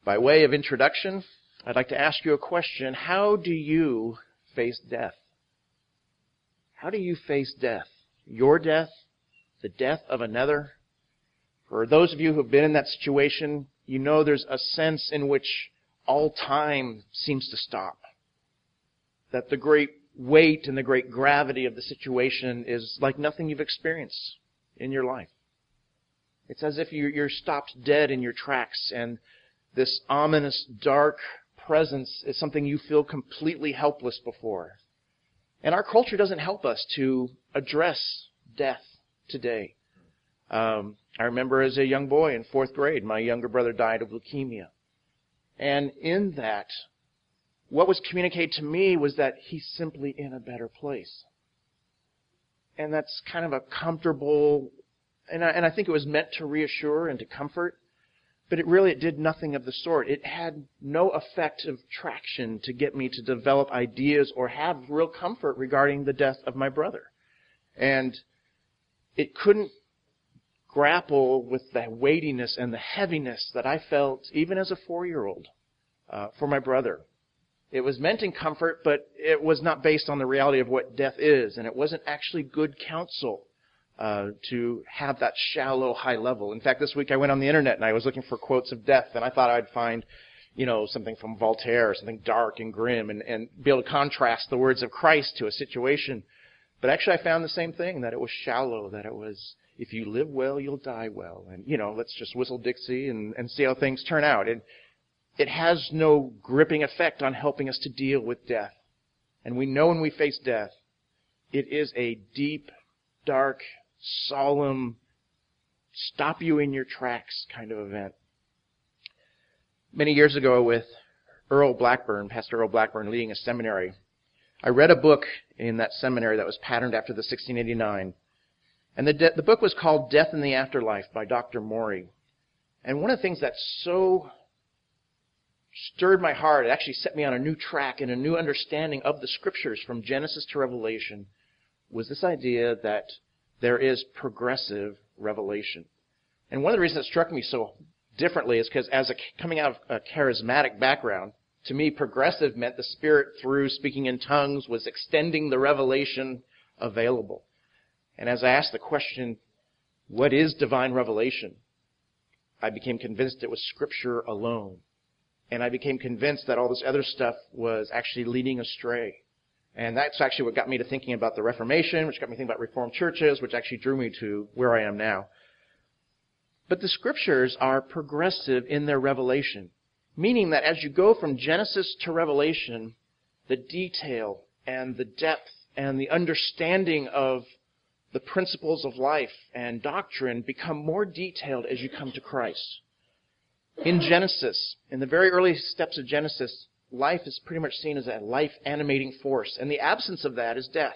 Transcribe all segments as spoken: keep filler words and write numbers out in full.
By way of introduction, I'd like to ask you a question. How do you face death? How do you face death? Your death? The death of another? For those of you who have been in that situation, you know there's a sense in which all time seems to stop. That the great weight and the great gravity of the situation is like nothing you've experienced in your life. It's as if you're stopped dead in your tracks, and this ominous, dark presence is something you feel completely helpless before. And our culture doesn't help us to address death today. Um, I remember as a young boy in fourth grade, my younger brother died of leukemia. And in that, what was communicated to me was that he's simply in a better place. And that's kind of a comfortable, and I, and I think it was meant to reassure and to comfort, but it really it did nothing of the sort. It had no effective traction to get me to develop ideas or have real comfort regarding the death of my brother. And it couldn't grapple with the weightiness and the heaviness that I felt even as a four-year-old uh, for my brother. It was meant in comfort, but it was not based on the reality of what death is, and it wasn't actually good counsel uh, to have that shallow, high level. In fact, this week I went on the internet and I was looking for quotes of death, and I thought I'd find, you know, something from Voltaire, or something dark and grim, and, and be able to contrast the words of Christ to a situation. But actually I found the same thing, that it was shallow, that it was, if you live well, you'll die well. And, you know, let's just whistle Dixie and, and see how things turn out. And it has no gripping effect on helping us to deal with death. And we know when we face death, it is a deep, dark, solemn, stop you in your tracks kind of event. Many years ago with Earl Blackburn, Pastor Earl Blackburn, leading a seminary, I read a book in that seminary that was patterned after the sixteen eighty-nine. And the, de- the book was called Death in the Afterlife by Doctor Morey. And one of the things that so stirred my heart, it actually set me on a new track and a new understanding of the Scriptures from Genesis to Revelation, was this idea that there is progressive revelation. And one of the reasons it struck me so differently is because as a, coming out of a charismatic background, to me, progressive meant the Spirit, through speaking in tongues, was extending the revelation available. And as I asked the question, what is divine revelation? I became convinced it was Scripture alone. And I became convinced that all this other stuff was actually leading astray. And that's actually what got me to thinking about the Reformation, which got me thinking about Reformed churches, which actually drew me to where I am now. But the Scriptures are progressive in their revelation, meaning that as you go from Genesis to Revelation, the detail and the depth and the understanding of the principles of life and doctrine become more detailed as you come to Christ. In Genesis, in the very early steps of Genesis, life is pretty much seen as a life-animating force, and the absence of that is death.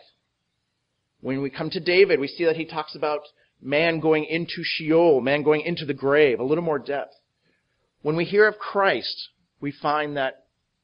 When we come to David, we see that he talks about man going into Sheol, man going into the grave, a little more depth. When we hear of Christ, we find that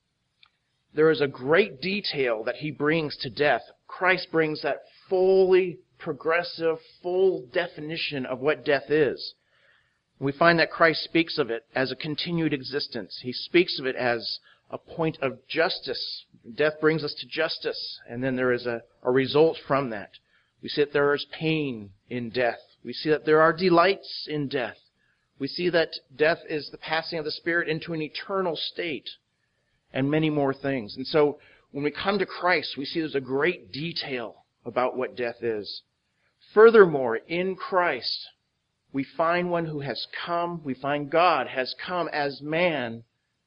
there is a great detail that he brings to death. Christ brings that fully progressive, full definition of what death is. We find that Christ speaks of it as a continued existence. He speaks of it as a point of justice. Death brings us to justice, and then there is a, a result from that. We see that there is pain in death. We see that there are delights in death. We see that death is the passing of the Spirit into an eternal state, and many more things. And so when we come to Christ, we see there's a great detail about what death is. Furthermore, in Christ, we find one who has come, we find God has come as man,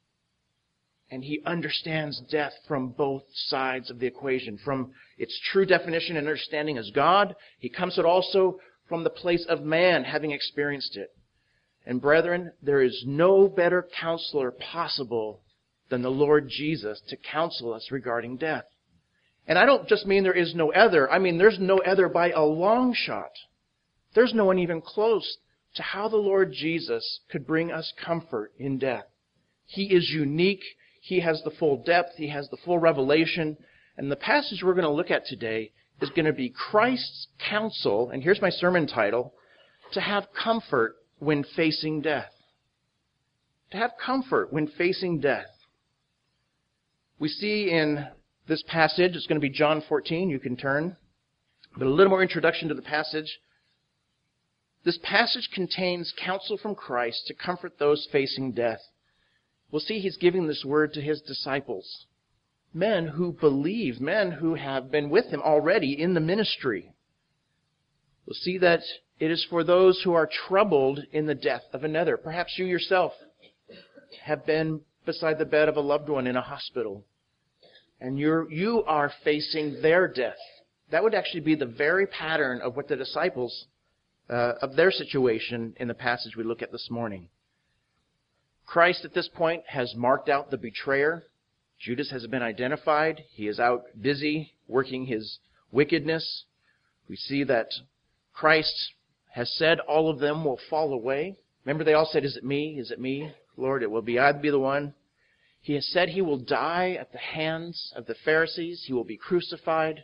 and he understands death from both sides of the equation. From its true definition and understanding as God, he comes to it also from the place of man, having experienced it. And brethren, there is no better counselor possible than the Lord Jesus to counsel us regarding death. And I don't just mean there is no other. I mean there's no other by a long shot. There's no one even close to how the Lord Jesus could bring us comfort in death. He is unique. He has the full depth. He has the full revelation. And the passage we're going to look at today is going to be Christ's counsel, and here's my sermon title, to have comfort when facing death. to have comfort when facing death. We see in this passage, it's going to be John fourteen, you can turn, but a little more introduction to the passage. This passage contains counsel from Christ to comfort those facing death. We'll see he's giving this word to his disciples, men who believe, men who have been with him already in the ministry. We'll see that it is for those who are troubled in the death of another. Perhaps you yourself have been beside the bed of a loved one in a hospital, and you're, you are facing their death. That would actually be the very pattern of what the disciples, uh, of their situation in the passage we look at this morning. Christ at this point has marked out the betrayer. Judas has been identified. He is out busy working his wickedness. We see that Christ has said all of them will fall away. Remember, they all said, "Is it me? Is it me? Lord, it will be I be the one." He has said he will die at the hands of the Pharisees. He will be crucified.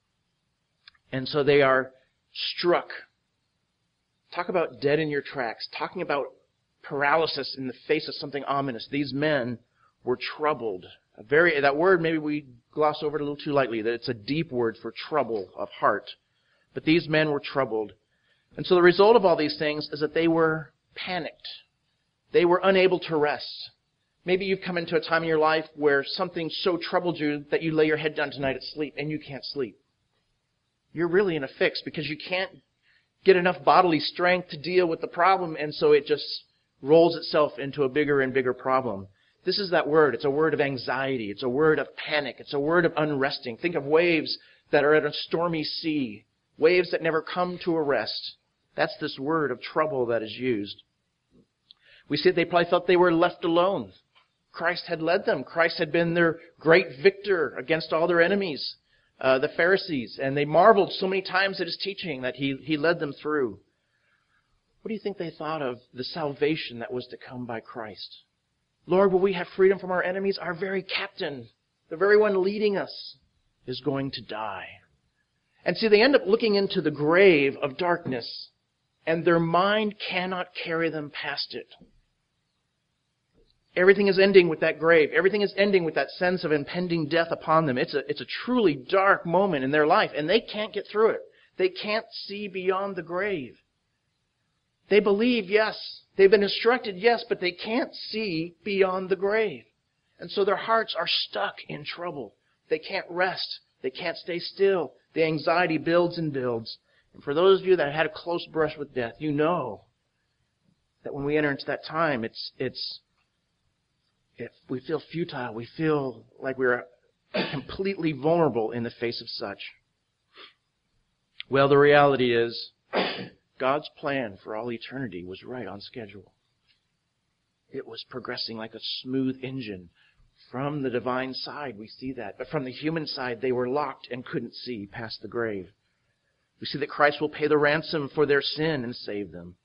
And so they are struck. Talk about dead in your tracks. Talking about paralysis in the face of something ominous. These men were troubled. A very that word, maybe we gloss over it a little too lightly, that it's a deep word for trouble of heart. But these men were troubled. And so the result of all these things is that they were panicked. They were unable to rest. Maybe you've come into a time in your life where something so troubled you that you lay your head down tonight at sleep and you can't sleep. You're really in a fix because you can't get enough bodily strength to deal with the problem, and so it just rolls itself into a bigger and bigger problem. This is that word. It's a word of anxiety. It's a word of panic. It's a word of unresting. Think of waves that are at a stormy sea, waves that never come to a rest. That's this word of trouble that is used. We see they probably felt they were left alone. Christ had led them. Christ had been their great victor against all their enemies, uh, the Pharisees, and they marveled so many times at his teaching that he, he led them through. What do you think they thought of the salvation that was to come by Christ? Lord, will we have freedom from our enemies? Our very captain, the very one leading us, is going to die. And see, they end up looking into the grave of darkness, and their mind cannot carry them past it. Everything is ending with that grave. Everything is ending with that sense of impending death upon them. It's a, it's a truly dark moment in their life, and they can't get through it. They can't see beyond the grave. They believe, yes. They've been instructed, yes, but they can't see beyond the grave. And so their hearts are stuck in trouble. They can't rest. They can't stay still. The anxiety builds and builds. And for those of you that have had a close brush with death, you know that when we enter into that time, it's it's if we feel futile, we feel like we're completely vulnerable in the face of such. Well, the reality is, God's plan for all eternity was right on schedule. It was progressing like a smooth engine. From the divine side, we see that. But from the human side, they were locked and couldn't see past the grave. We see that Christ will pay the ransom for their sin and save them.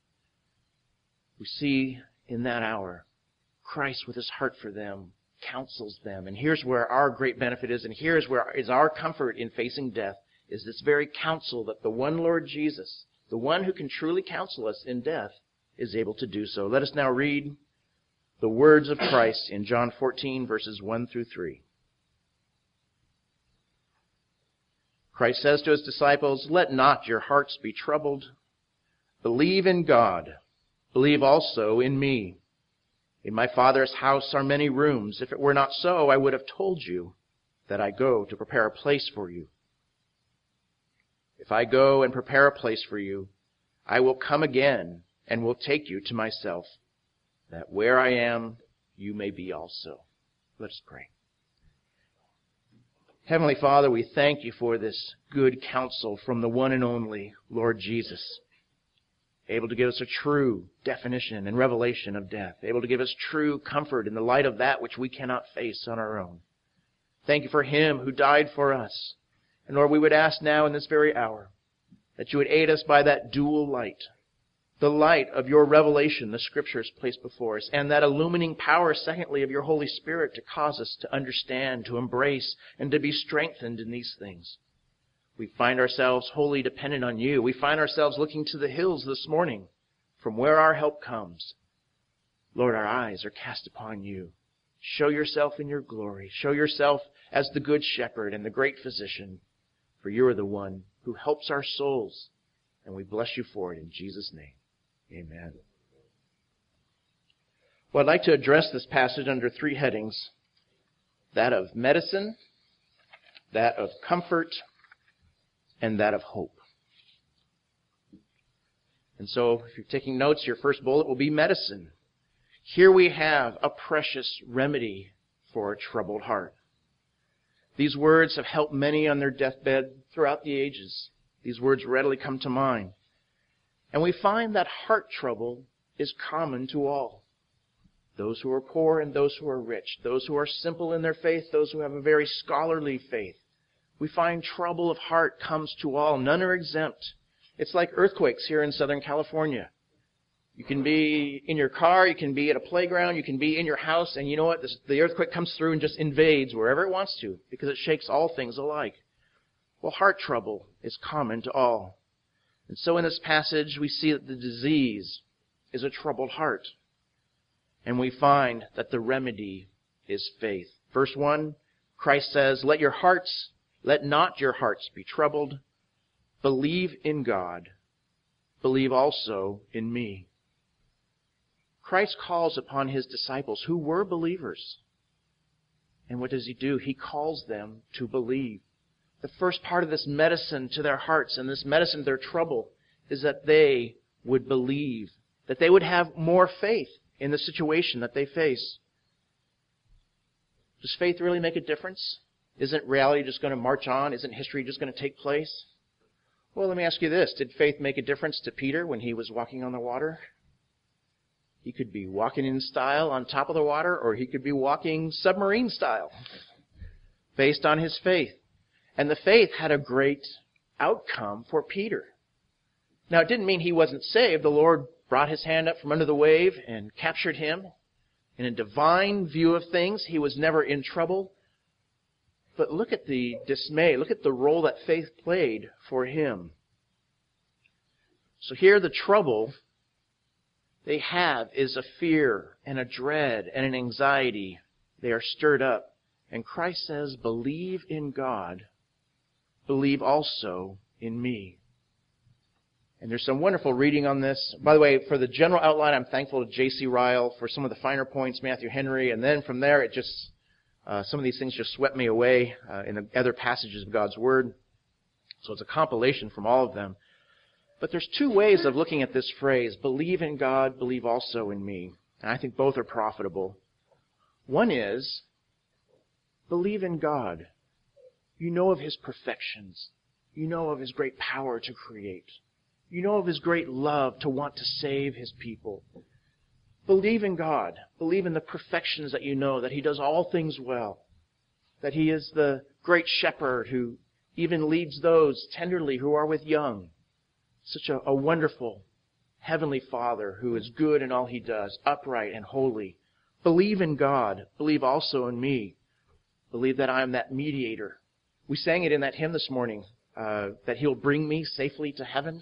We see in that hour, Christ with his heart for them counsels them. And here's where our great benefit is, and here's where is our comfort in facing death, is this very counsel that the one Lord Jesus, the one who can truly counsel us in death, is able to do so. Let us now read the words of Christ in John fourteen, verses one through three. Christ says to his disciples, "Let not your hearts be troubled. Believe in God. Believe also in me. In my Father's house are many rooms. If it were not so, I would have told you that I go to prepare a place for you. If I go and prepare a place for you, I will come again and will take you to myself, that where I am, you may be also." Let us pray. Heavenly Father, we thank you for this good counsel from the one and only Lord Jesus, able to give us a true definition and revelation of death, able to give us true comfort in the light of that which we cannot face on our own. Thank you for him who died for us. And Lord, we would ask now in this very hour that you would aid us by that dual light, the light of your revelation, the Scriptures placed before us, and that illumining power, secondly, of your Holy Spirit to cause us to understand, to embrace, and to be strengthened in these things. We find ourselves wholly dependent on you. We find ourselves looking to the hills this morning from where our help comes. Lord, our eyes are cast upon you. Show yourself in your glory. Show yourself as the good shepherd and the great physician, for you are the one who helps our souls, and we bless you for it in Jesus' name. Amen. Well, I'd like to address this passage under three headings: that of medicine, that of comfort, and that of hope. And so, if you're taking notes, your first bullet will be medicine. Here we have a precious remedy for a troubled heart. These words have helped many on their deathbed throughout the ages. These words readily come to mind. And we find that heart trouble is common to all. Those who are poor and those who are rich. Those who are simple in their faith, those who have a very scholarly faith. We find trouble of heart comes to all. None are exempt. It's like earthquakes here in Southern California. You can be in your car, you can be at a playground, you can be in your house, and you know what? This, the earthquake comes through and just invades wherever it wants to, because it shakes all things alike. Well, heart trouble is common to all. And so in this passage, we see that the disease is a troubled heart. And we find that the remedy is faith. Verse one, Christ says, Let your hearts, let not your hearts be troubled. Believe in God. Believe also in me. Christ calls upon his disciples who were believers. And what does he do? He calls them to believe. The first part of this medicine to their hearts and this medicine to their trouble is that they would believe, that they would have more faith in the situation that they face. Does faith really make a difference? Isn't reality just going to march on? Isn't history just going to take place? Well, let me ask you this. Did faith make a difference to Peter when he was walking on the water? He could be walking in style on top of the water, or he could be walking submarine style, based on his faith. And the faith had a great outcome for Peter. Now, it didn't mean he wasn't saved. The Lord brought his hand up from under the wave and captured him. In a divine view of things, he was never in trouble. But look at the dismay. Look at the role that faith played for him. So here the trouble they have is a fear and a dread and an anxiety. They are stirred up. And Christ says, believe in God. Believe also in me. And there's some wonderful reading on this. By the way, for the general outline, I'm thankful to J C Ryle. For some of the finer points, Matthew Henry. And then from there, it just uh, some of these things just swept me away uh, in the other passages of God's Word. So it's a compilation from all of them. But there's two ways of looking at this phrase, believe in God, believe also in me. And I think both are profitable. One is, believe in God. You know of His perfections. You know of His great power to create. You know of His great love to want to save His people. Believe in God. Believe in the perfections that you know, that He does all things well. That He is the great shepherd who even leads those tenderly who are with young. Such a, a wonderful heavenly Father who is good in all He does, upright and holy. Believe in God. Believe also in me. Believe that I am that mediator. We sang it in that hymn this morning, uh, that He'll bring me safely to heaven.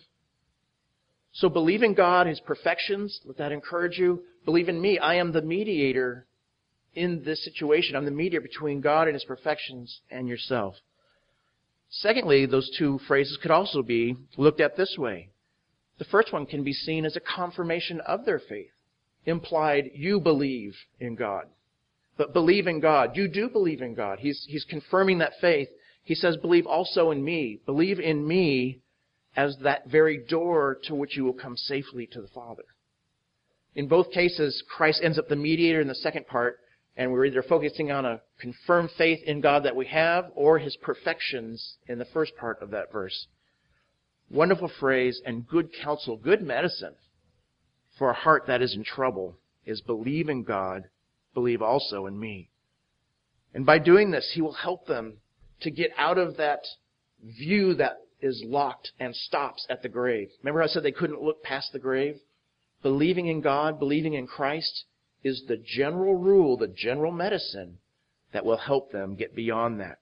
So believe in God, His perfections. Let that encourage you. Believe in me. I am the mediator in this situation. I'm the mediator between God and His perfections and yourself. Secondly, those two phrases could also be looked at this way. The first one can be seen as a confirmation of their faith. Implied, you believe in God. But believe in God. You do believe in God. He's, he's confirming that faith. He says, believe also in me. Believe in me as that very door to which you will come safely to the Father. In both cases, Christ ends up the mediator in the second part, and we're either focusing on a confirmed faith in God that we have or His perfections in the first part of that verse. Wonderful phrase and good counsel, good medicine for a heart that is in trouble is believe in God, believe also in me. And by doing this, He will help them to get out of that view that is locked and stops at the grave. Remember I said they couldn't look past the grave? Believing in God, believing in Christ is the general rule, the general medicine that will help them get beyond that.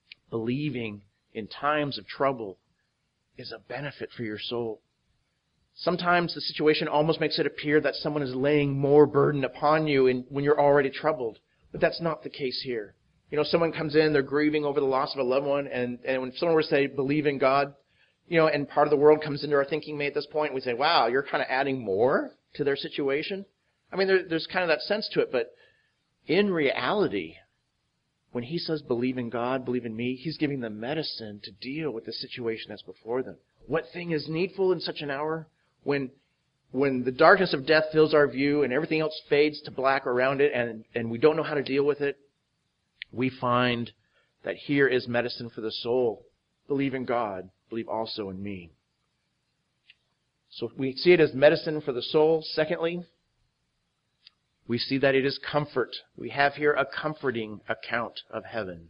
Believing in times of trouble is a benefit for your soul. Sometimes the situation almost makes it appear that someone is laying more burden upon you in, when you're already troubled. But that's not the case here. You know, someone comes in, they're grieving over the loss of a loved one, and, and when someone were to say, believe in God, you know, and part of the world comes into our thinking at this point, we say, wow, you're kind of adding more to their situation. I mean, there, there's kind of that sense to it, but in reality, when he says, believe in God, believe in me, he's giving them medicine to deal with the situation that's before them. What thing is needful in such an hour? When when the darkness of death fills our view and everything else fades to black around it and, and we don't know how to deal with it, we find that here is medicine for the soul. Believe in God. Believe also in me. So we see it as medicine for the soul. Secondly, we see that it is comfort. We have here a comforting account of heaven.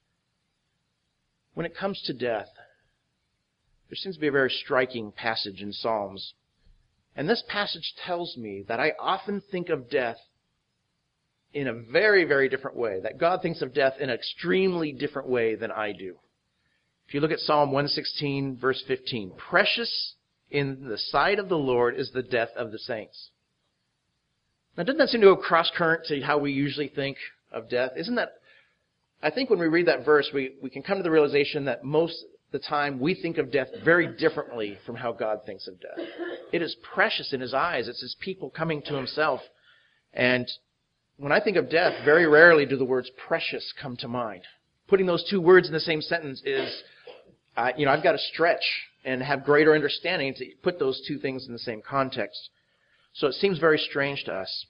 When it comes to death, there seems to be a very striking passage in Psalms. And this passage tells me that I often think of death in a very, very different way. That God thinks of death in an extremely different way than I do. If you look at Psalm one sixteen, verse fifteen, precious in the sight of the Lord is the death of the saints. Now, doesn't that seem to go cross-current to how we usually think of death? Isn't that, I think when we read that verse, we, we can come to the realization that most the time we think of death very differently from how God thinks of death. It is precious in his eyes. It's his people coming to himself. And when I think of death, very rarely do the words precious come to mind. Putting those two words in the same sentence is, uh, you know, I've got to stretch and have greater understanding to put those two things in the same context. So it seems very strange to us.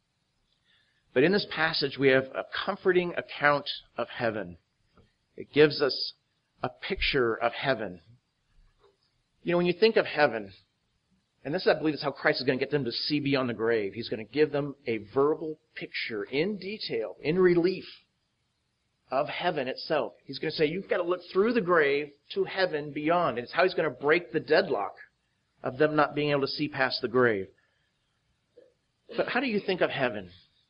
But in this passage, we have a comforting account of heaven. It gives us a picture of heaven. You know, when you think of heaven, and this, I believe, is how Christ is going to get them to see beyond the grave. He's going to give them a verbal picture in detail, in relief, of heaven itself. He's going to say, you've got to look through the grave to heaven beyond. And it's how he's going to break the deadlock of them not being able to see past the grave. But how do you think of heaven?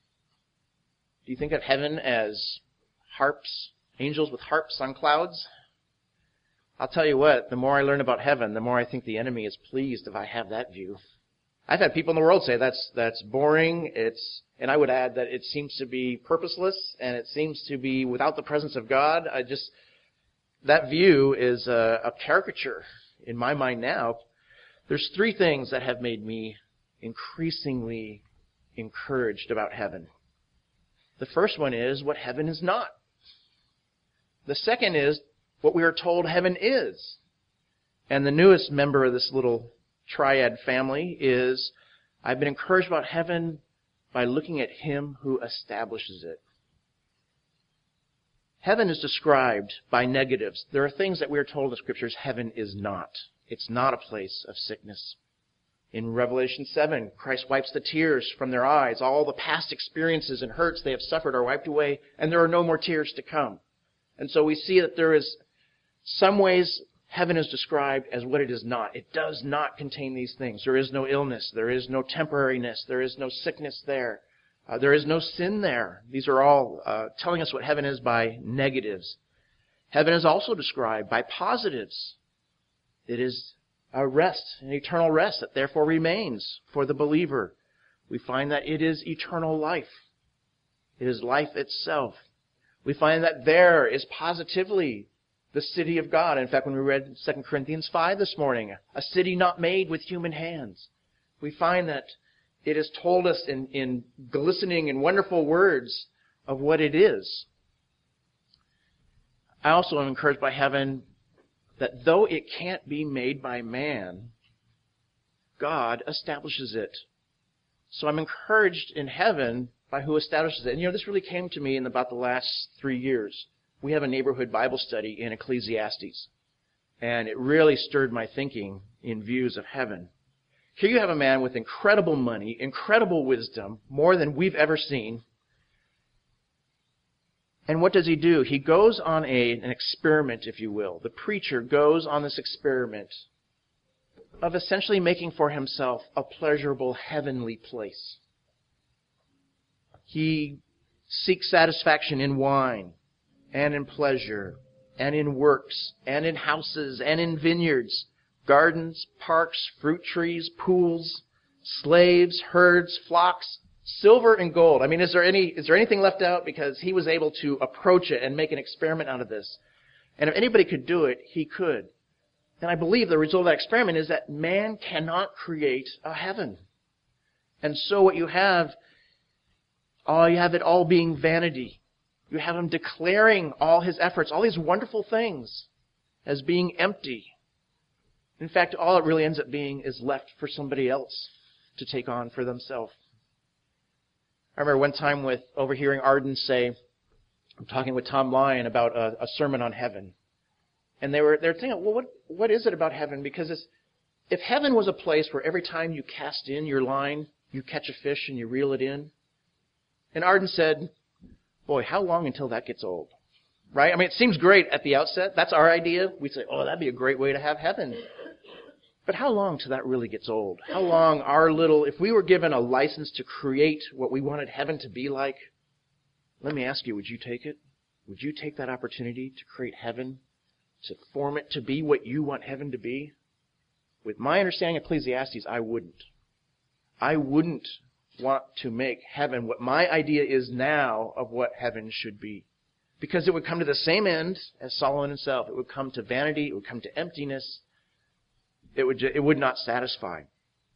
Do you think of heaven as harps, angels with harps on clouds? I'll tell you what, the more I learn about heaven, the more I think the enemy is pleased if I have that view. I've had people in the world say that's that's boring, it's and I would add that it seems to be purposeless and it seems to be without the presence of God. I just that view is a, a caricature in my mind now. There's three things that have made me increasingly encouraged about heaven. The first one is what heaven is not. The second is what we are told heaven is. And the newest member of this little triad family is I've been encouraged about heaven by looking at him who establishes it. Heaven is described by negatives. There are things that we are told in the Scriptures heaven is not. It's not a place of sickness. In Revelation seven, Christ wipes the tears from their eyes. All the past experiences and hurts they have suffered are wiped away, and there are no more tears to come. And so we see that there is some ways heaven is described as what it is not. It does not contain these things. There is no illness. There is no temporariness. There is no sickness there. Uh, there is no sin there. These are all uh, telling us what heaven is by negatives. Heaven is also described by positives. It is a rest, an eternal rest that therefore remains for the believer. We find that it is eternal life. It is life itself. We find that there is positively the city of God. In fact, when we read Second Corinthians five this morning, a city not made with human hands, we find that it has told us in, in glistening and wonderful words of what it is. I also am encouraged by heaven that though it can't be made by man, God establishes it. So I'm encouraged in heaven by who establishes it. And you know, this really came to me in about the last three years. We have a neighborhood Bible study in Ecclesiastes. And it really stirred my thinking in views of heaven. Here you have a man with incredible money, incredible wisdom, more than we've ever seen. And what does he do? He goes on a, an experiment, if you will. The preacher goes on this experiment of essentially making for himself a pleasurable heavenly place. He seeks satisfaction in wine and in pleasure and in works and in houses and in vineyards. Gardens, parks, fruit trees, pools, slaves, herds, flocks, silver and gold. I mean, is there any is there anything left out? Because he was able to approach it and make an experiment out of this. And if anybody could do it, he could. And I believe the result of that experiment is that man cannot create a heaven. And so what you have, oh, you have it all being vanity. You have him declaring all his efforts, all these wonderful things, as being empty. In fact, all it really ends up being is left for somebody else to take on for themselves. I remember one time with overhearing Arden say, I'm talking with Tom Lyon about a, a sermon on heaven. And they were they were thinking, well, what what is it about heaven? Because it's, if heaven was a place where every time you cast in your line, you catch a fish and you reel it in. And Arden said, boy, how long until that gets old? Right? I mean, it seems great at the outset. That's our idea. We say, oh, that'd be a great way to have heaven. But how long till that really gets old? How long our little, if we were given a license to create what we wanted heaven to be like, let me ask you, would you take it? Would you take that opportunity to create heaven, to form it to be what you want heaven to be? With my understanding of Ecclesiastes, I wouldn't. I wouldn't want to make heaven what my idea is now of what heaven should be. Because it would come to the same end as Solomon himself. It would come to vanity. It would come to emptiness. It would, it would not satisfy.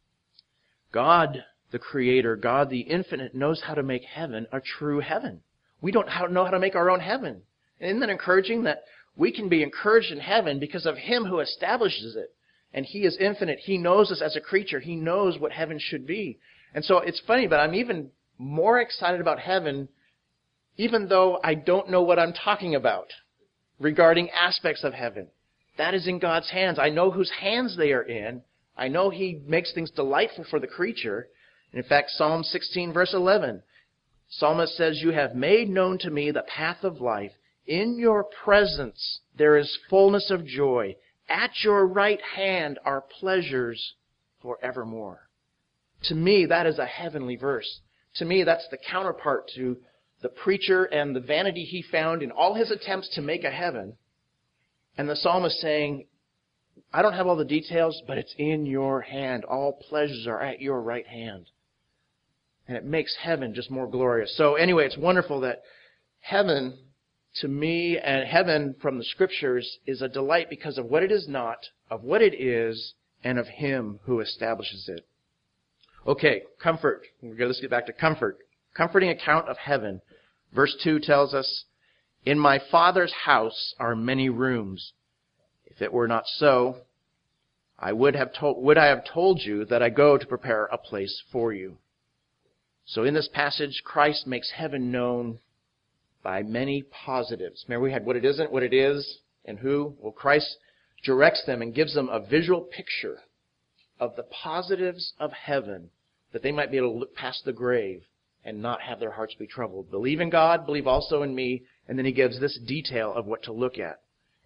God, the Creator, God the Infinite, knows how to make heaven a true heaven. We don't know how to make our own heaven. And isn't that encouraging that we can be encouraged in heaven because of Him who establishes it? And He is infinite. He knows us as a creature. He knows what heaven should be. And so it's funny, but I'm even more excited about heaven even though I don't know what I'm talking about regarding aspects of heaven. That is in God's hands. I know whose hands they are in. I know He makes things delightful for the creature. And in fact, Psalm sixteen, verse eleven, Psalmist says, you have made known to me the path of life. In your presence there is fullness of joy. At your right hand are pleasures forevermore. To me, that is a heavenly verse. To me, that's the counterpart to the preacher and the vanity he found in all his attempts to make a heaven. And the psalmist saying, I don't have all the details, but it's in your hand. All pleasures are at your right hand. And it makes heaven just more glorious. So anyway, it's wonderful that heaven, to me, and heaven from the Scriptures, is a delight because of what it is not, of what it is, and of Him who establishes it. Okay, comfort. Let's get back to comfort. Comforting account of heaven. Verse two tells us, in my Father's house are many rooms. If it were not so, I would have told, would I have told you that I go to prepare a place for you. So in this passage, Christ makes heaven known by many positives. Remember, we had what it isn't, what it is, and who. Well, Christ directs them and gives them a visual picture of the positives of heaven, that they might be able to look past the grave and not have their hearts be troubled. Believe in God, believe also in me, and then he gives this detail of what to look at.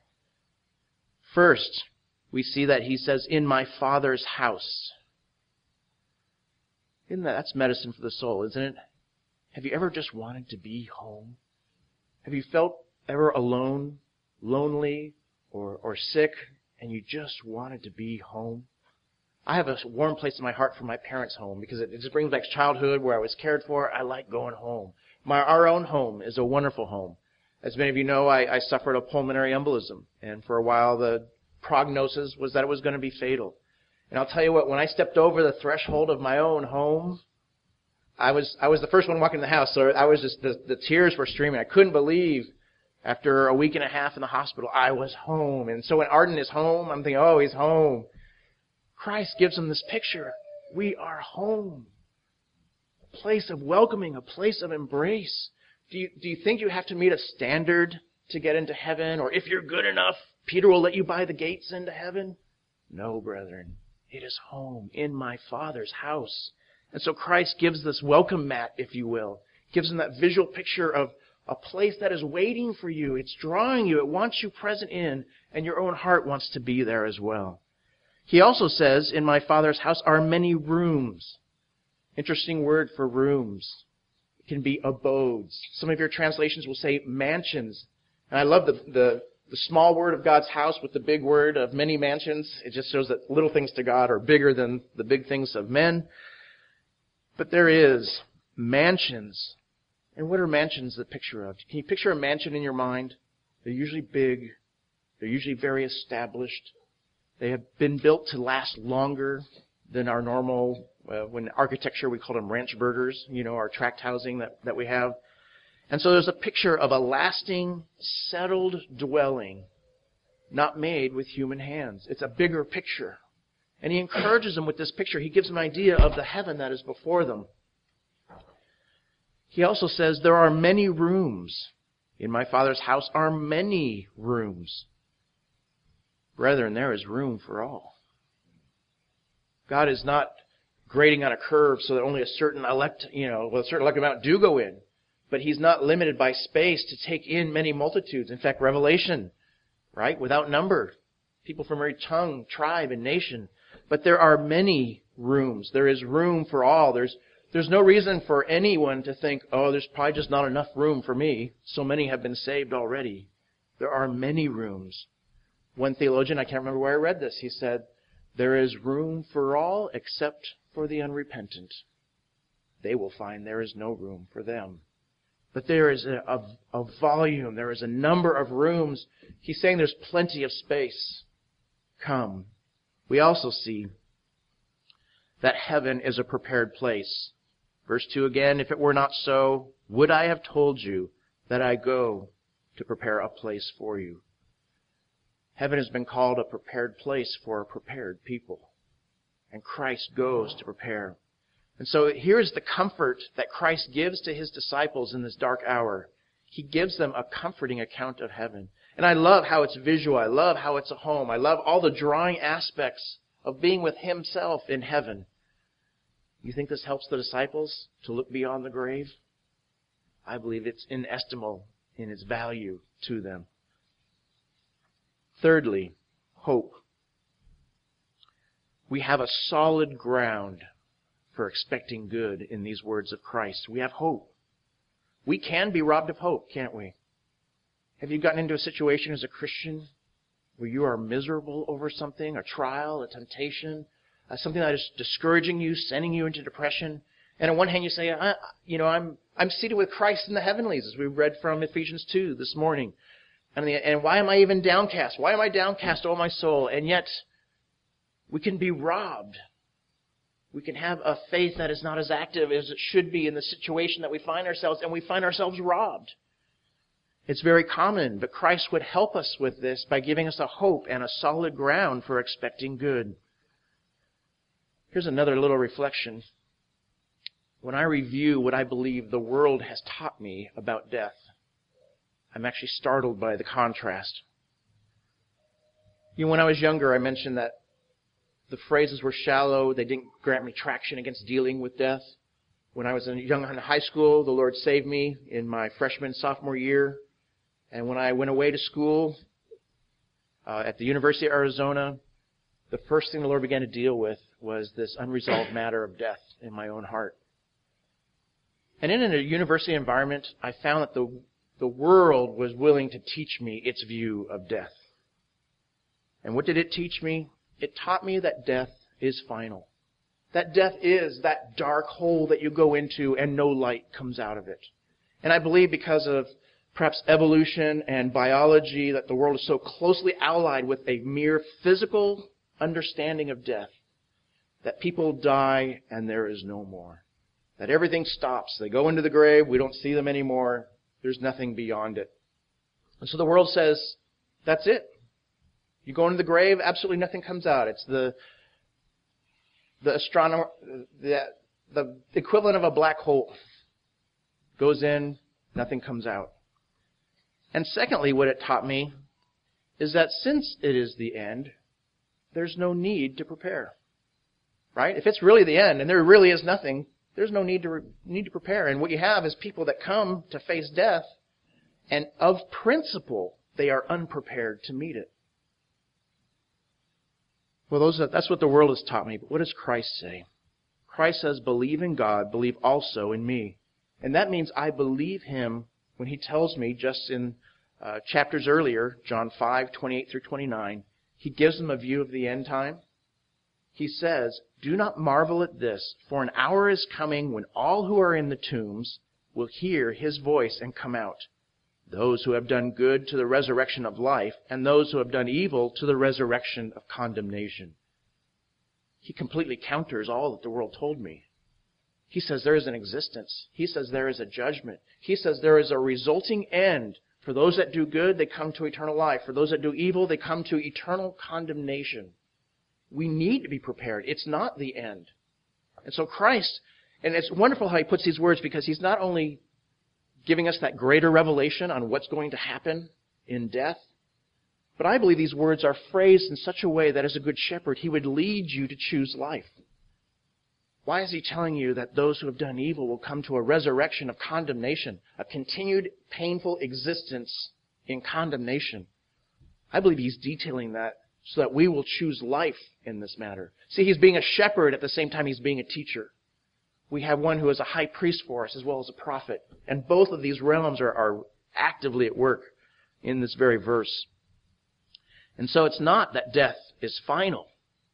First, we see that he says, in my Father's house. Isn't that, that's medicine for the soul, isn't it? Have you ever just wanted to be home? Have you felt ever alone, lonely, or, or sick, and you just wanted to be home? I have a warm place in my heart for my parents' home because it, it just brings back childhood where I was cared for. I like going home. My Our own home is a wonderful home. As many of you know, I, I suffered a pulmonary embolism, and for a while the prognosis was that it was going to be fatal. And I'll tell you what, when I stepped over the threshold of my own home, I was I was the first one walking in the house, so I was just, the, the tears were streaming. I couldn't believe, after a week and a half in the hospital, I was home. And so when Arden is home, I'm thinking, oh, he's home. Christ gives him this picture. We are home. A place of welcoming, a place of embrace. Do you, do you think you have to meet a standard to get into heaven? Or if you're good enough, Peter will let you by the gates into heaven? No, brethren. It is home in my Father's house. And so Christ gives this welcome mat, if you will. Gives them that visual picture of a place that is waiting for you. It's drawing you. It wants you present in, and your own heart wants to be there as well. He also says, in my Father's house are many rooms. Interesting word for rooms. It can be abodes. Some of your translations will say mansions. And I love the, the, the small word of God's house with the big word of many mansions. It just shows that little things to God are bigger than the big things of men. But there is mansions. And what are mansions the picture of? Can you picture a mansion in your mind? They're usually big. They're usually very established. They have been built to last longer than our normal, uh, when architecture we call them ranch burgers, you know, our tract housing that, that we have. And so there's a picture of a lasting, settled dwelling, not made with human hands. It's a bigger picture. And he encourages them with this picture. He gives them an idea of the heaven that is before them. He also says, there are many rooms. In my Father's house are many rooms. Brethren, there is room for all. God is not grading on a curve so that only a certain elect, you know, well, a certain elect amount do go in. But He's not limited by space to take in many multitudes. In fact, Revelation, right, without number, people from every tongue, tribe, and nation. But there are many rooms. There is room for all. There's there's no reason for anyone to think, oh, there's probably just not enough room for me. So many have been saved already. There are many rooms. One theologian, I can't remember where I read this, he said, there is room for all except for the unrepentant. They will find there is no room for them. But there is a, a, a volume, there is a number of rooms. He's saying there's plenty of space. Come. We also see that heaven is a prepared place. Verse two again, if it were not so, would I have told you that I go to prepare a place for you? Heaven has been called a prepared place for a prepared people. And Christ goes to prepare. And so here's the comfort that Christ gives to His disciples in this dark hour. He gives them a comforting account of heaven. And I love how it's visual. I love how it's a home. I love all the drawing aspects of being with Himself in heaven. You think this helps the disciples to look beyond the grave? I believe it's inestimable in its value to them. Thirdly, hope. We have a solid ground for expecting good in these words of Christ. We have hope. We can be robbed of hope, can't we? Have you gotten into a situation as a Christian where you are miserable over something, a trial, a temptation, uh, something that is discouraging you, sending you into depression? And on one hand you say, I, you know, I'm I'm seated with Christ in the heavenlies, as we read from Ephesians two this morning. And, the, and why am I even downcast? Why am I downcast, O my soul? And yet, we can be robbed. We can have a faith that is not as active as it should be in the situation that we find ourselves, and we find ourselves robbed. It's very common, but Christ would help us with this by giving us a hope and a solid ground for expecting good. Here's another little reflection. When I review what I believe the world has taught me about death, I'm actually startled by the contrast. You know, when I was younger, I mentioned that the phrases were shallow. They didn't grant me traction against dealing with death. When I was in young in high school, the Lord saved me in my freshman, sophomore year. And when I went away to school uh, at the University of Arizona, the first thing the Lord began to deal with was this unresolved matter of death in my own heart. And in a university environment, I found that the, the world was willing to teach me its view of death. And what did it teach me? It taught me that death is final. That death is that dark hole that you go into and no light comes out of it. And I believe because of perhaps evolution and biology that the world is so closely allied with a mere physical understanding of death that people die and there is no more. That everything stops. They go into the grave. We don't see them anymore. There's nothing beyond it. And so the world says, that's it. You go into the grave, absolutely nothing comes out. It's the the astronomer, the, the equivalent of a black hole. Goes in, nothing comes out. And secondly, what it taught me is that since it is the end, there's no need to prepare. Right? If it's really the end and there really is nothing, there's no need to re- need to prepare. And what you have is people that come to face death, and of principle, they are unprepared to meet it. Well, those are, that's what the world has taught me. But what does Christ say? Christ says, believe in God, believe also in me. And that means I believe Him when He tells me just in uh, chapters earlier, John five, twenty-eight through twenty-nine, he gives them a view of the end time. He says, "Do not marvel at this, for an hour is coming when all who are in the tombs will hear his voice and come out. Those who have done good to the resurrection of life, and those who have done evil to the resurrection of condemnation." He completely counters all that the world told me. He says there is an existence. He says there is a judgment. He says there is a resulting end. For those that do good, they come to eternal life. For those that do evil, they come to eternal condemnation. We need to be prepared. It's not the end. And so Christ, and it's wonderful how he puts these words, because he's not only giving us that greater revelation on what's going to happen in death, but I believe these words are phrased in such a way that as a good shepherd, he would lead you to choose life. Why is he telling you that those who have done evil will come to a resurrection of condemnation, a continued painful existence in condemnation? I believe he's detailing that so that we will choose life in this matter. See, he's being a shepherd at the same time he's being a teacher. We have one who is a high priest for us as well as a prophet. And both of these realms are, are actively at work in this very verse. And so it's not that death is final.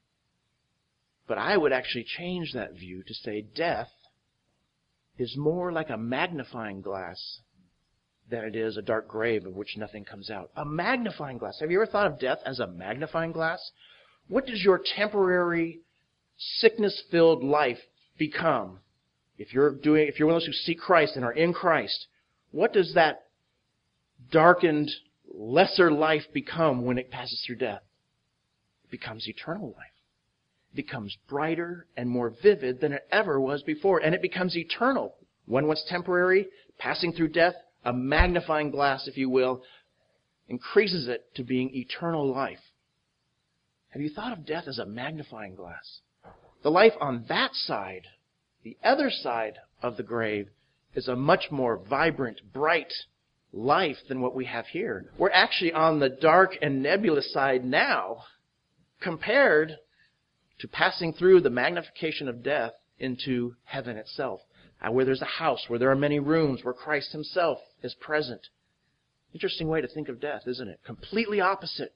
But I would actually change that view to say death is more like a magnifying glass than it is a dark grave of which nothing comes out. A magnifying glass. Have you ever thought of death as a magnifying glass? What does your temporary, sickness-filled life become? If you're doing, if you're one of those who seek Christ and are in Christ, what does that darkened, lesser life become when it passes through death? It becomes eternal life. It becomes brighter and more vivid than it ever was before, and it becomes eternal. One was temporary, passing through death, a magnifying glass, if you will, increases it to being eternal life. Have you thought of death as a magnifying glass? The life on that side, the other side of the grave, is a much more vibrant, bright life than what we have here. We're actually on the dark and nebulous side now, compared to passing through the magnification of death into heaven itself, where there's a house, where there are many rooms, where Christ himself is present. Interesting way to think of death, isn't it? Completely opposite.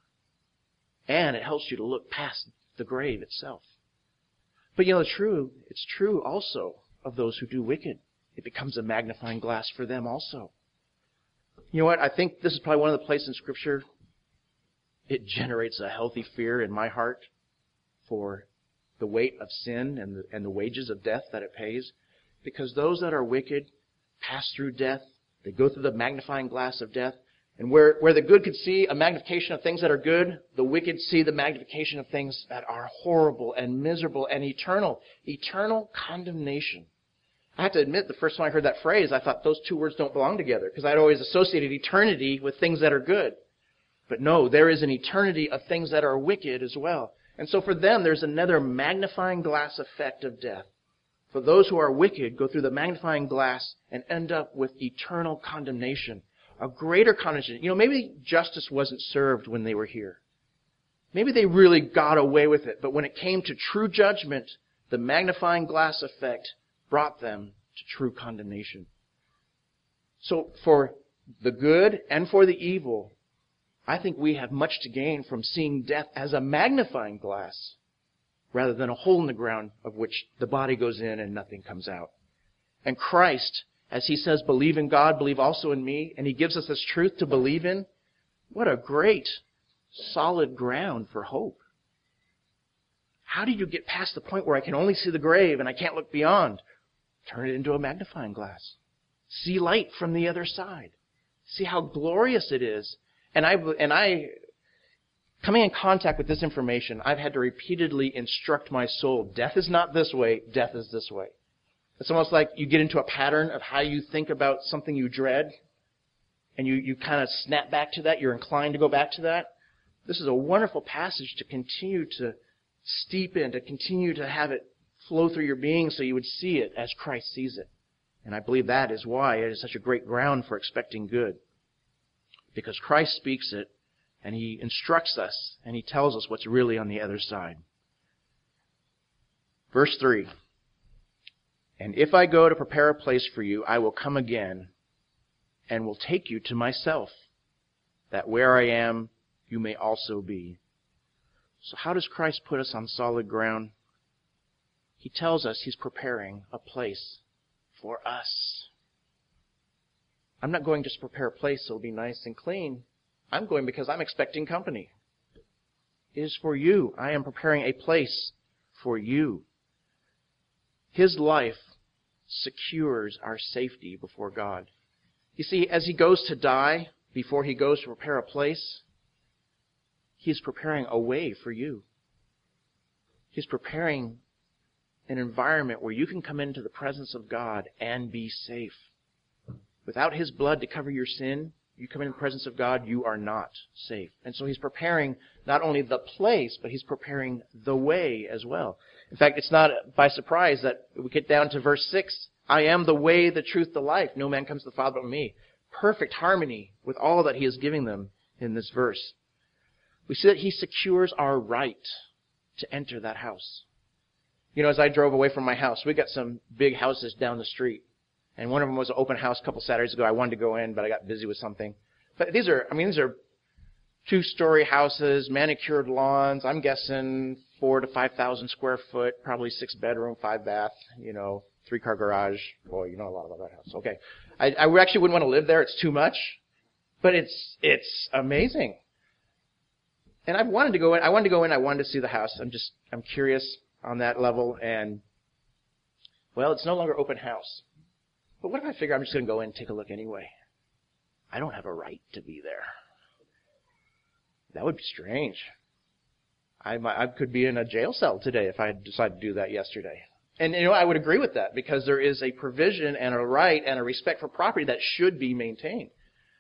And it helps you to look past the grave itself. But you know, it's true, it's true also of those who do wicked. It becomes a magnifying glass for them also. You know what? I think this is probably one of the places in Scripture it generates a healthy fear in my heart for the weight of sin and the, and the wages of death that it pays. Because those that are wicked pass through death. They go through the magnifying glass of death. And where, where the good could see a magnification of things that are good, the wicked see the magnification of things that are horrible and miserable and eternal. Eternal condemnation. I have to admit, the first time I heard that phrase, I thought those two words don't belong together, because I'd always associated eternity with things that are good. But no, there is an eternity of things that are wicked as well. And so for them, there's another magnifying glass effect of death. For those who are wicked, go through the magnifying glass and end up with eternal condemnation. A greater condemnation. You know, maybe justice wasn't served when they were here. Maybe they really got away with it. But when it came to true judgment, the magnifying glass effect brought them to true condemnation. So for the good and for the evil, I think we have much to gain from seeing death as a magnifying glass rather than a hole in the ground of which the body goes in and nothing comes out. And Christ, as he says, believe in God, believe also in me, and he gives us this truth to believe in, what a great, solid ground for hope. How do you get past the point where I can only see the grave and I can't look beyond? Turn it into a magnifying glass. See light from the other side. See how glorious it is. And I, and I, coming in contact with this information, I've had to repeatedly instruct my soul, death is not this way, death is this way. It's almost like you get into a pattern of how you think about something you dread, and you, you kind of snap back to that, you're inclined to go back to that. This is a wonderful passage to continue to steep in, to continue to have it flow through your being so you would see it as Christ sees it. And I believe that is why it is such a great ground for expecting good. Because Christ speaks it, and he instructs us, and he tells us what's really on the other side. Verse three. And if I go to prepare a place for you, I will come again and will take you to myself, that where I am, you may also be. So how does Christ put us on solid ground? He tells us He's preparing a place for us. I'm not going just to prepare a place so it'll be nice and clean. I'm going because I'm expecting company. It is for you. I am preparing a place for you. His life secures our safety before God. You see, as He goes to die, before He goes to prepare a place, He's preparing a way for you. He's preparing an environment where you can come into the presence of God and be safe. Without His blood to cover your sin, you come into the presence of God, you are not safe. And so He's preparing not only the place, but He's preparing the way as well. In fact, it's not by surprise that we get down to verse six. I am the way, the truth, the life. No man comes to the Father but me. Perfect harmony with all that He is giving them in this verse. We see that He secures our right to enter that house. You know, as I drove away from my house, we got some big houses down the street. And one of them was an open house a couple Saturdays ago. I wanted to go in, but I got busy with something. But these are, I mean, these are two-story houses, manicured lawns. I'm guessing four to five thousand square foot, probably six bedroom, five bath, you know, three car garage. Boy, you know a lot about that house. Okay, I, I actually wouldn't want to live there. It's too much, but it's it's amazing. And I wanted to go in. I wanted to go in. I wanted to see the house. I'm just I'm curious on that level. And well, it's no longer open house. But what if I figure I'm just going to go in and take a look anyway? I don't have a right to be there. That would be strange. I, I could be in a jail cell today if I had decided to do that yesterday. And you know, I would agree with that because there is a provision and a right and a respect for property that should be maintained.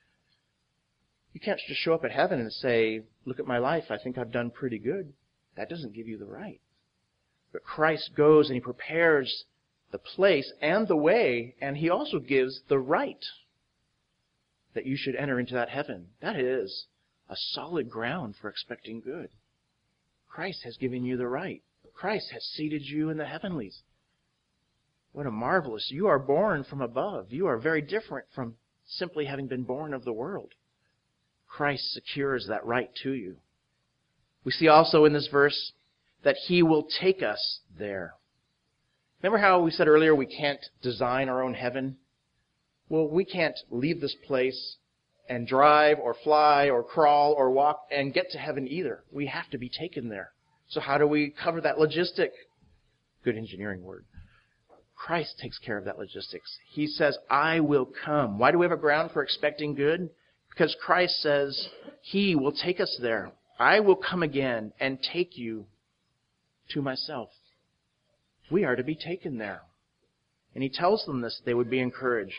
You can't just show up at heaven and say, look at my life, I think I've done pretty good. That doesn't give you the right. But Christ goes and He prepares the place and the way, and He also gives the right that you should enter into that heaven. That is a solid ground for expecting good. Christ has given you the right. Christ has seated you in the heavenlies. What a marvelous, you are born from above. You are very different from simply having been born of the world. Christ secures that right to you. We see also in this verse that He will take us there. Remember how we said earlier we can't design our own heaven? Well, we can't leave this place and drive or fly or crawl or walk and get to heaven either. We have to be taken there. So how do we cover that logistic? Good engineering word. Christ takes care of that logistics. He says, I will come. Why do we have a ground for expecting good? Because Christ says He will take us there. I will come again and take you to myself. We are to be taken there. And He tells them this, they would be encouraged.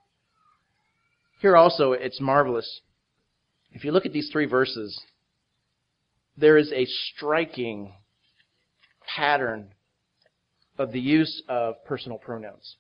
Here also, it's marvelous. If you look at these three verses, there is a striking pattern of the use of personal pronouns.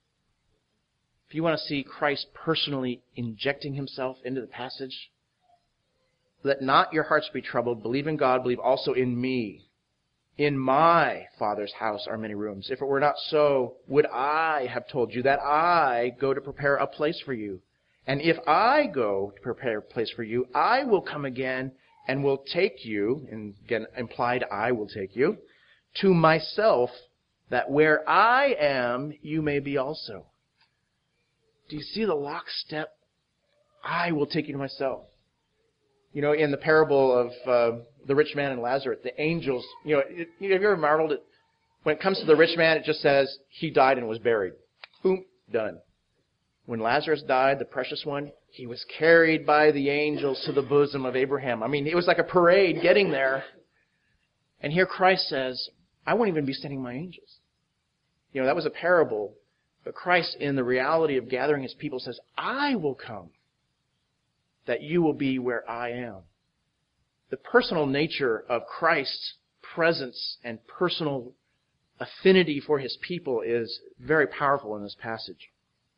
If you want to see Christ personally injecting Himself into the passage, let not your hearts be troubled. Believe in God, believe also in me. In my Father's house are many rooms. If it were not so, would I have told you that I go to prepare a place for you? And if I go to prepare a place for you, I will come again and will take you, and again, implied I will take you, to myself, that where I am, you may be also. Do you see the lockstep? I will take you to myself. You know, in the parable of uh, the rich man and Lazarus, the angels, you know, it, you know, have you ever marveled at, when it comes to the rich man, it just says, he died and was buried. Boom, done. When Lazarus died, the precious one, he was carried by the angels to the bosom of Abraham. I mean, it was like a parade getting there. And here Christ says, I won't even be sending my angels. You know, that was a parable. But Christ, in the reality of gathering His people, says, I will come, that you will be where I am. The personal nature of Christ's presence and personal affinity for His people is very powerful in this passage.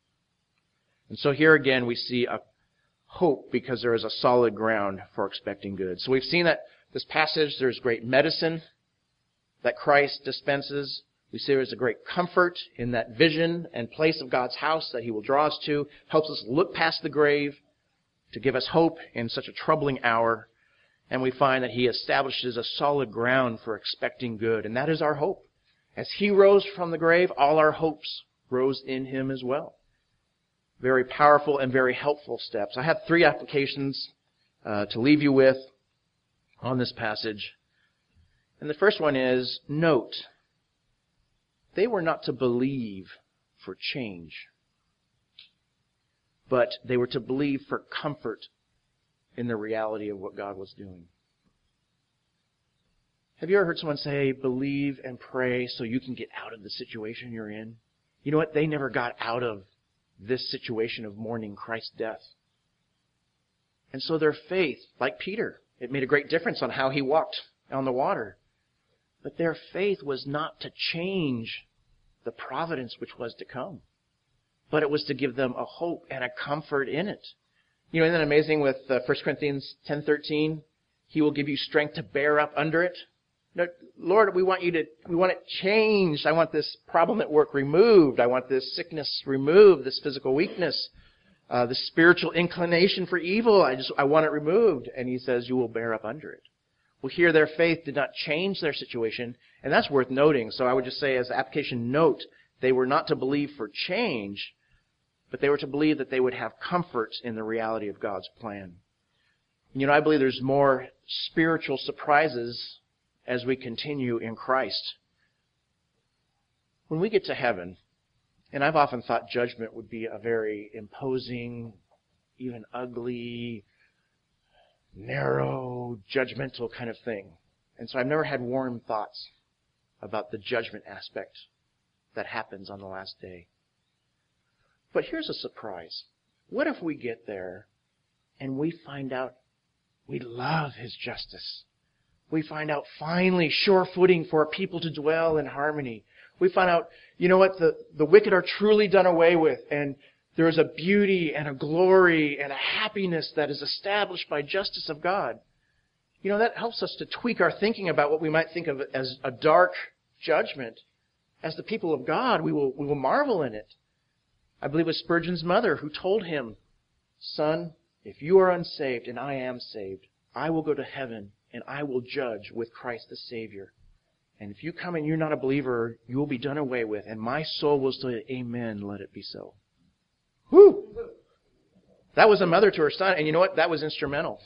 And so here again we see a hope because there is a solid ground for expecting good. So we've seen that this passage, there's great medicine that Christ dispenses. We see there's a great comfort in that vision and place of God's house that He will draw us to, helps us look past the grave to give us hope in such a troubling hour. And we find that he establishes a solid ground for expecting good. And that is our hope. As he rose from the grave, all our hopes rose in him as well. Very powerful and very helpful steps. I have three applications uh, to leave you with on this passage. And the first one is, note, they were not to believe for change, but they were to believe for comfort in the reality of what God was doing. Have you ever heard someone say, believe and pray so you can get out of the situation you're in? You know what? They never got out of this situation of mourning Christ's death. And so their faith, like Peter, it made a great difference on how he walked on the water. But their faith was not to change the providence which was to come, but it was to give them a hope and a comfort in it. You know, isn't that amazing with uh, First Corinthians ten thirteen? He will give you strength to bear up under it. No, Lord, we want you to, we want it changed. I want this problem at work removed. I want this sickness removed, this physical weakness, uh, this spiritual inclination for evil. I just, I want it removed. And he says, you will bear up under it. Well, here their faith did not change their situation, and that's worth noting. So I would just say as application note, they were not to believe for change, but they were to believe that they would have comfort in the reality of God's plan. You know, I believe there's more spiritual surprises as we continue in Christ. When we get to heaven, and I've often thought judgment would be a very imposing, even ugly, narrow, judgmental kind of thing. And so I've never had warm thoughts about the judgment aspect that happens on the last day. But here's a surprise. What if we get there and we find out we love his justice? We find out finally sure footing for a people to dwell in harmony. We find out, you know what, the, the wicked are truly done away with, and there is a beauty and a glory and a happiness that is established by justice of God. You know, that helps us to tweak our thinking about what we might think of as a dark judgment. As the people of God, we will, we will marvel in it. I believe it was Spurgeon's mother who told him, son, if you are unsaved and I am saved, I will go to heaven and I will judge with Christ the Savior. And if you come and you're not a believer, you will be done away with. And my soul will say, amen, let it be so. Whew! That was a mother to her son. And you know what? That was instrumental.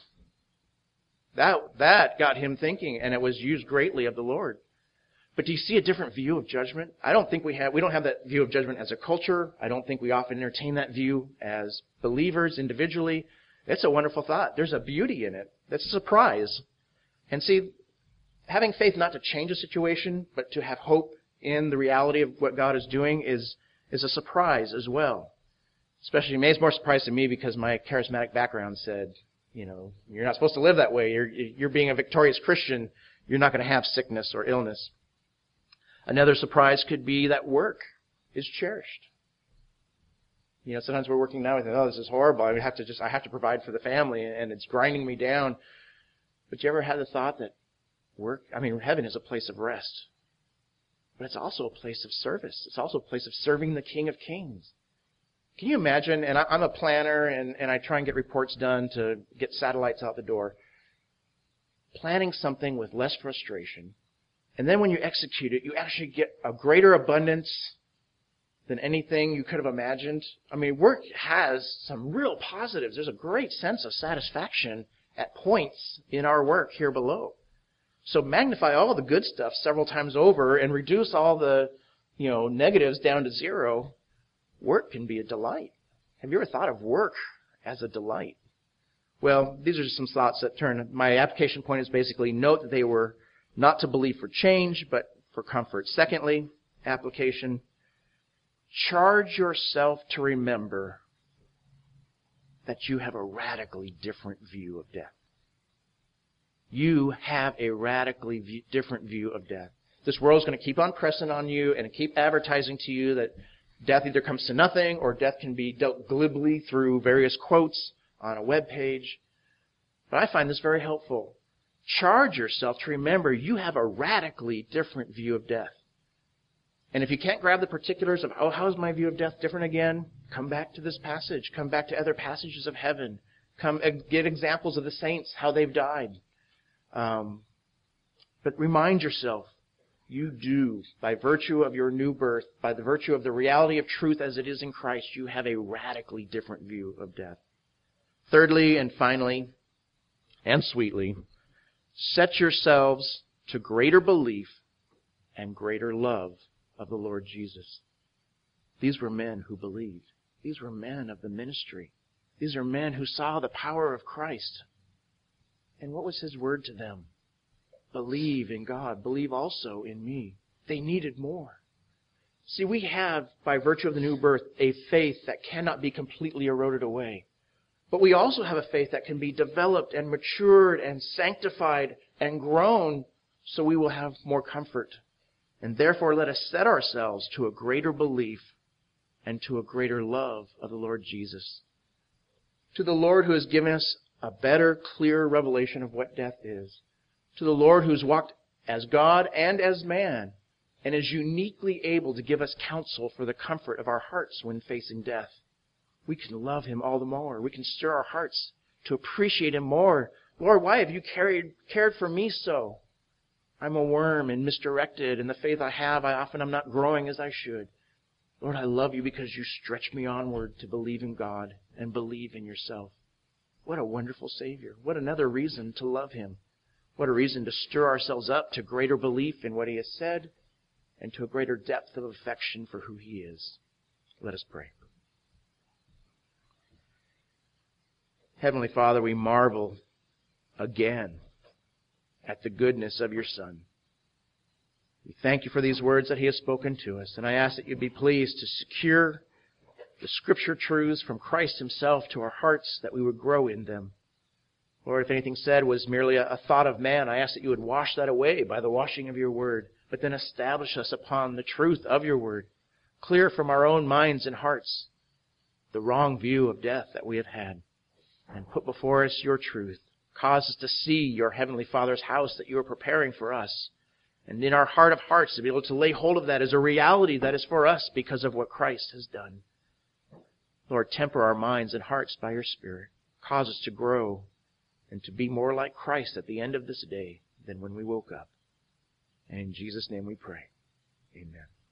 That, that got him thinking, and it was used greatly of the Lord. But do you see a different view of judgment? I don't think we have, we don't have that view of judgment as a culture. I don't think we often entertain that view as believers individually. It's a wonderful thought. There's a beauty in it. That's a surprise. And see, having faith not to change a situation, but to have hope in the reality of what God is doing is, is a surprise as well. Especially, maybe it's more surprise to me because my charismatic background said, you know, you're not supposed to live that way. You're, you're being a victorious Christian. You're not going to have sickness or illness. Another surprise could be that work is cherished. You know, sometimes we're working now and think, oh, this is horrible. I have to just, I have to provide for the family and it's grinding me down. But you ever had the thought that work, I mean, heaven is a place of rest, but it's also a place of service. It's also a place of serving the King of Kings. Can you imagine, and I, I'm a planner and, and I try and get reports done to get satellites out the door, planning something with less frustration, and then when you execute it, you actually get a greater abundance than anything you could have imagined. I mean, work has some real positives. There's a great sense of satisfaction at points in our work here below. So magnify all the good stuff several times over and reduce all the, you know, negatives down to zero. Work can be a delight. Have you ever thought of work as a delight? Well, these are just some thoughts that turn. My application point is basically note that they were not to believe for change, but for comfort. Secondly, application, charge yourself to remember that you have a radically different view of death. You have a radically view, different view of death. This world is going to keep on pressing on you and keep advertising to you that death either comes to nothing or death can be dealt glibly through various quotes on a web page. But I find this very helpful. Charge yourself to remember you have a radically different view of death. And if you can't grab the particulars of, oh, how is my view of death different again? Come back to this passage. Come back to other passages of heaven. Come uh, get examples of the saints, how they've died. Um, but remind yourself, you do, by virtue of your new birth, by the virtue of the reality of truth as it is in Christ, you have a radically different view of death. Thirdly and finally, and sweetly, set yourselves to greater belief and greater love of the Lord Jesus. These were men who believed. These were men of the ministry. These are men who saw the power of Christ. And what was His word to them? Believe in God. Believe also in me. They needed more. See, we have, by virtue of the new birth, a faith that cannot be completely eroded away. But we also have a faith that can be developed and matured and sanctified and grown so we will have more comfort. And therefore, let us set ourselves to a greater belief and to a greater love of the Lord Jesus. To the Lord who has given us a better, clearer revelation of what death is. To the Lord who has walked as God and as man and is uniquely able to give us counsel for the comfort of our hearts when facing death. We can love Him all the more. We can stir our hearts to appreciate Him more. Lord, why have you carried, cared for me so? I'm a worm and misdirected. In the faith I have, I often am not growing as I should. Lord, I love you because you stretch me onward to believe in God and believe in yourself. What a wonderful Savior. What another reason to love Him. What a reason to stir ourselves up to greater belief in what He has said and to a greater depth of affection for who He is. Let us pray. Heavenly Father, we marvel again at the goodness of your Son. We thank you for these words that He has spoken to us, and I ask that you'd be pleased to secure the Scripture truths from Christ Himself to our hearts, that we would grow in them. Lord, if anything said was merely a, a thought of man, I ask that you would wash that away by the washing of your Word, but then establish us upon the truth of your Word, clear from our own minds and hearts the wrong view of death that we have had, and put before us your truth. Cause us to see your Heavenly Father's house that you are preparing for us, and in our heart of hearts to be able to lay hold of that as a reality that is for us because of what Christ has done. Lord, temper our minds and hearts by your Spirit. Cause us to grow and to be more like Christ at the end of this day than when we woke up. And in Jesus' name we pray. Amen.